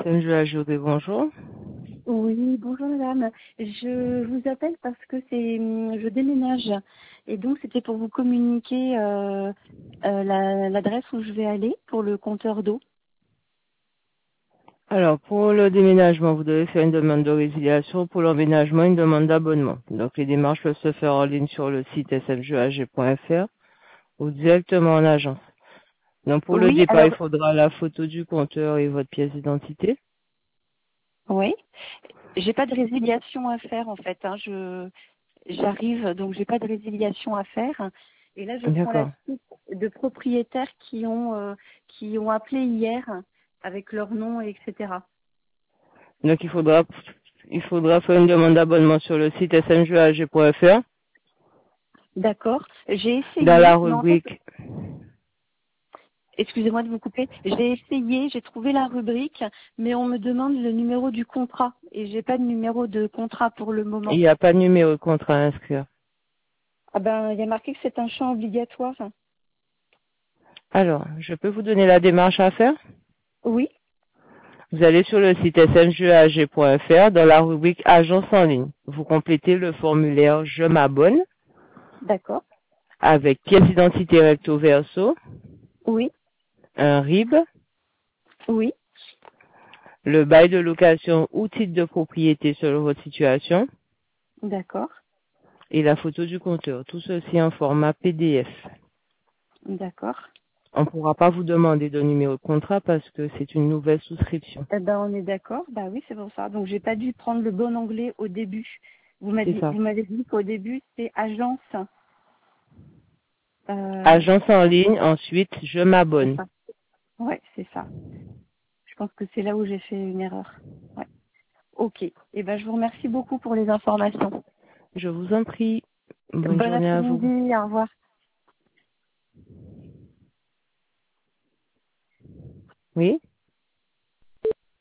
SMGAGOD, bonjour. Oui, bonjour madame. Je vous appelle parce que je déménage et donc c'était pour vous communiquer l'adresse où je vais aller pour le compteur d'eau. Alors, pour le déménagement, vous devez faire une demande de résiliation. Pour l'emménagement, une demande d'abonnement. Donc, les démarches peuvent se faire en ligne sur le site smgag.fr ou directement en agence. Donc, pour le Oui, départ, il alors faudra la photo du compteur et votre pièce d'identité. oui, j'ai pas de résiliation à faire en fait. J'arrive donc j'ai pas de résiliation à faire. Et là je prends la D'accord. suite de propriétaires qui ont appelé hier avec leur nom et etc. Donc, il faudra faire une demande d'abonnement sur le site smgag.fr D'accord. J'ai dans la essayé, mais en fait rubrique. excusez-moi de vous couper. J'ai essayé, j'ai trouvé la rubrique, mais on me demande le numéro du contrat et j'ai pas de numéro de contrat pour le Il moment. n'y a pas de numéro de contrat à inscrire. Ah ben, il y a marqué que c'est un champ obligatoire. Alors, je peux vous donner la démarche à faire? Oui, Vous allez sur le site smgag.fr dans la rubrique Agence en ligne. Vous complétez le formulaire Je m'abonne d'accord. avec pièce d'identité recto verso, Oui, un RIB, oui, le bail de location ou titre de propriété selon votre situation d'accord, et la photo du compteur. Tout ceci en format PDF. d'accord. On ne pourra pas vous demander de numéro de contrat parce que c'est une nouvelle souscription. Eh ben, on est d'accord. Bah oui, c'est pour ça. Donc, j'ai pas dû prendre le bon anglais au début. C'est ça. Vous m'avez dit qu'au début, c'est agence. Agence en Ouais, ligne, ensuite Je c'est m'abonne. ça. Ouais, c'est ça. Je pense que c'est là où j'ai fait une erreur. Ouais. Ok. Eh ben, je vous remercie beaucoup pour les informations. Je vous en prie. Bonne Bon journée à vous. après-midi. Au revoir. Oui?